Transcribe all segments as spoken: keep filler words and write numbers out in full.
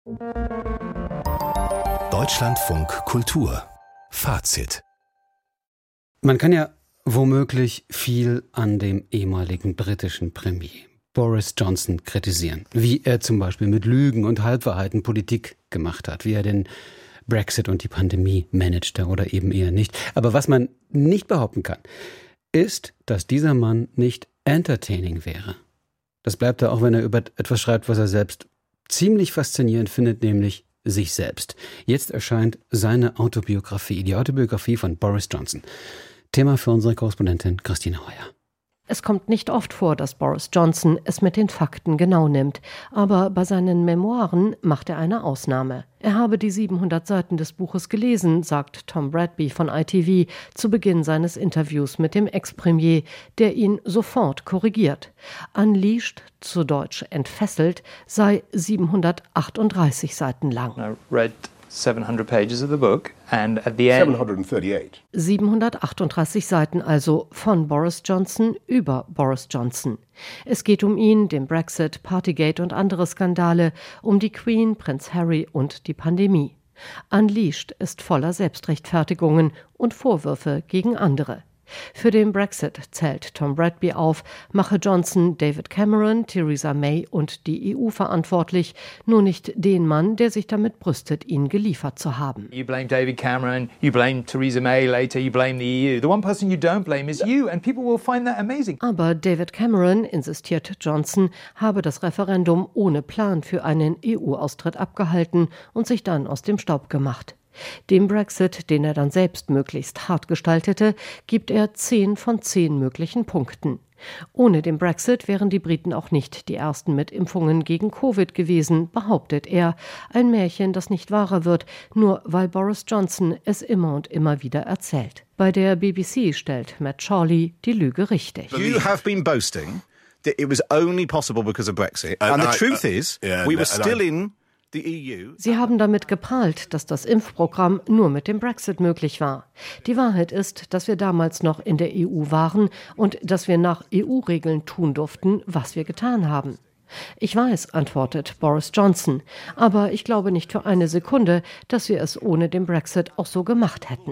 Deutschlandfunk Kultur Fazit. Man kann ja womöglich viel an dem ehemaligen britischen Premier Boris Johnson kritisieren. Wie er zum Beispiel mit Lügen und Halbwahrheiten Politik gemacht hat, wie er den Brexit und die Pandemie managte oder eben eher nicht. Aber was man nicht behaupten kann, ist, dass dieser Mann nicht entertaining wäre. Das bleibt er auch, wenn er über etwas schreibt, was er selbst ziemlich faszinierend findet, nämlich sich selbst. Jetzt erscheint seine Autobiografie, die Autobiografie von Boris Johnson. Thema für unsere Korrespondentin Christine Heuer. Es kommt nicht oft vor, dass Boris Johnson es mit den Fakten genau nimmt. Aber bei seinen Memoiren macht er eine Ausnahme. Er habe die siebenhundert Seiten des Buches gelesen, sagt Tom Bradby von I T V zu Beginn seines Interviews mit dem Ex-Premier, der ihn sofort korrigiert. Unleashed, zu Deutsch entfesselt, sei siebenhundertachtunddreißig Seiten lang. I read seven hundred pages of the book and at the end seven hundred thirty-eight. siebenhundertachtunddreißig Seiten also von Boris Johnson über Boris Johnson. Es geht um ihn, den Brexit, Partygate und andere Skandale, um die Queen, Prinz Harry und die Pandemie. Unleashed ist voller Selbstrechtfertigungen und Vorwürfe gegen andere. Für den Brexit zählt Tom Bradby auf, mache Johnson David Cameron, Theresa May und die E U verantwortlich, nur nicht den Mann, der sich damit brüstet, ihn geliefert zu haben. You blame David Cameron, you blame Theresa May later, you blame the E U. The one person you don't blame is you and people will find that amazing. Aber David Cameron, insistiert Johnson, habe das Referendum ohne Plan für einen E U-Austritt abgehalten und sich dann aus dem Staub gemacht. Dem Brexit, den er dann selbst möglichst hart gestaltete, gibt er zehn von zehn möglichen Punkten. Ohne den Brexit wären die Briten auch nicht die ersten mit Impfungen gegen Covid gewesen, behauptet er. Ein Märchen, das nicht wahrer wird, nur weil Boris Johnson es immer und immer wieder erzählt. Bei der B B C stellt Matt Chorley die Lüge richtig. You have been boasting that it was only possible because of Brexit. And the truth is, we were still in the E U. Sie haben damit geprahlt, dass das Impfprogramm nur mit dem Brexit möglich war. Die Wahrheit ist, dass wir damals noch in der E U waren und dass wir nach E U-Regeln tun durften, was wir getan haben. Ich weiß, antwortet Boris Johnson, aber ich glaube nicht für eine Sekunde, dass wir es ohne den Brexit auch so gemacht hätten.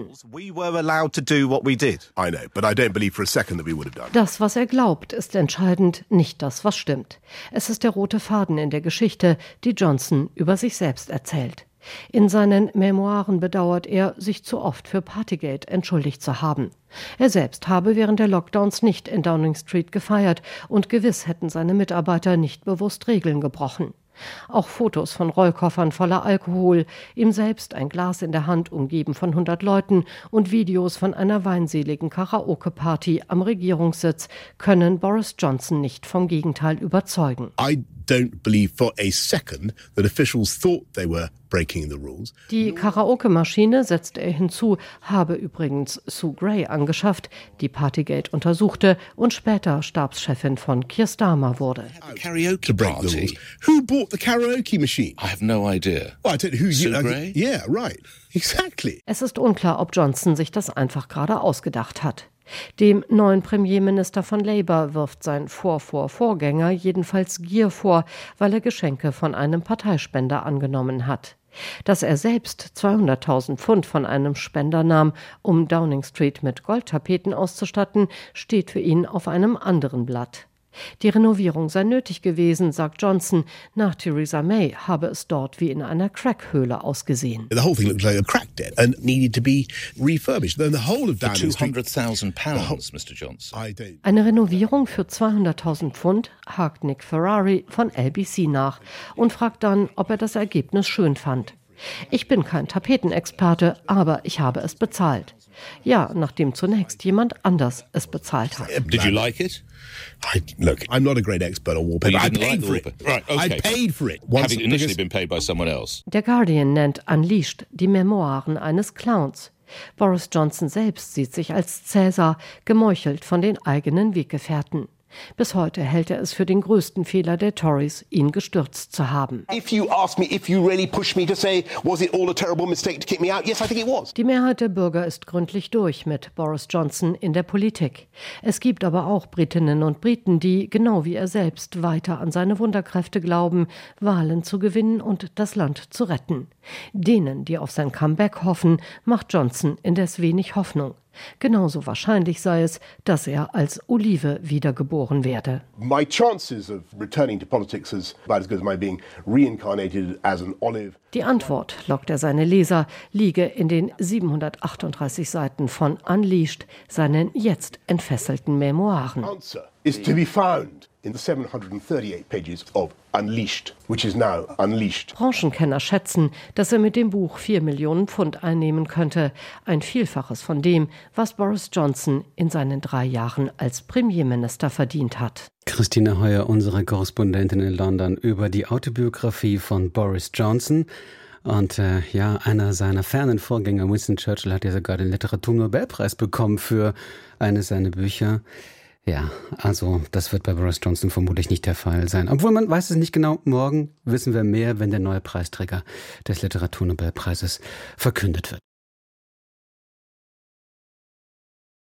Das, was er glaubt, ist entscheidend, nicht das, was stimmt. Es ist der rote Faden in der Geschichte, die Johnson über sich selbst erzählt. In seinen Memoiren bedauert er, sich zu oft für Partygate entschuldigt zu haben. Er selbst habe während der Lockdowns nicht in Downing Street gefeiert und gewiss hätten seine Mitarbeiter nicht bewusst Regeln gebrochen. Auch Fotos von Rollkoffern voller Alkohol, ihm selbst ein Glas in der Hand, umgeben von hundert Leuten und Videos von einer weinseligen Karaoke-Party am Regierungssitz können Boris Johnson nicht vom Gegenteil überzeugen. I don't believe for a second that officials thought they were breaking the rules. Die Karaoke-Maschine, setzt er hinzu, habe übrigens Sue Gray angeschafft, die Partygate untersuchte und später Stabschefin von Keir Starmer wurde. Karaoke party. Who bought the karaoke machine? I have no idea. Well, I don't know who Sue you. Gray? Yeah, right. Exactly. Es ist unklar, ob Johnson sich das einfach gerade ausgedacht hat. Dem neuen Premierminister von Labour wirft sein Vor-Vor-Vorgänger jedenfalls Gier vor, weil er Geschenke von einem Parteispender angenommen hat. Dass er selbst zweihunderttausend Pfund von einem Spender nahm, um Downing Street mit Goldtapeten auszustatten, steht für ihn auf einem anderen Blatt. Die Renovierung sei nötig gewesen, sagt Johnson. Nach Theresa May habe es dort wie in einer Crackhöhle ausgesehen. The whole thing looked like a crack den and needed to be refurbished. Then the whole of Downing Street. two hundred thousand pounds, Mister Johnson. I don't. Eine Renovierung für zweihunderttausend Pfund, hakt Nick Ferrari von L B C nach und fragt dann, ob er das Ergebnis schön fand. Ich bin kein Tapetenexperte, aber ich habe es bezahlt. Ja, nachdem zunächst jemand anders es bezahlt hat. Did you like it? I, look, I'm not a great expert on wallpaper. You I didn't paid like for wallpaper. it. Right, okay. I paid for it. Once Having initially because- been paid by someone else. Der Guardian nennt Unleashed die Memoiren eines Clowns. Boris Johnson selbst sieht sich als Cäsar, gemeuchelt von den eigenen Weggefährten. Bis heute hält er es für den größten Fehler der Tories, ihn gestürzt zu haben. Die Mehrheit der Bürger ist gründlich durch mit Boris Johnson in der Politik. Es gibt aber auch Britinnen und Briten, die, genau wie er selbst, weiter an seine Wunderkräfte glauben, Wahlen zu gewinnen und das Land zu retten. Denen, die auf sein Comeback hoffen, macht Johnson indes wenig Hoffnung. Genauso wahrscheinlich sei es, dass er als Olive wiedergeboren werde. My chances of returning to politics is about as good as my being reincarnated as an olive. Die Antwort, lockt er seine Leser, liege in den siebenhundertachtunddreißig Seiten von Unleashed, seinen jetzt entfesselten Memoiren. Answer is to be found in the seven hundred thirty-eight pages of Unleashed, which is now unleashed. Branchenkenner schätzen, dass er mit dem Buch vier Millionen Pfund einnehmen könnte, ein Vielfaches von dem, was Boris Johnson in seinen drei Jahren als Premierminister verdient hat. Christine Heuer, unsere Korrespondentin in London, über die Autobiografie von Boris Johnson. Und äh, ja, einer seiner fernen Vorgänger, Winston Churchill, hat ja sogar den Literaturnobelpreis bekommen für eines seiner Bücher. Ja, also das wird bei Boris Johnson vermutlich nicht der Fall sein. Obwohl man weiß es nicht genau. Morgen wissen wir mehr, wenn der neue Preisträger des Literaturnobelpreises verkündet wird.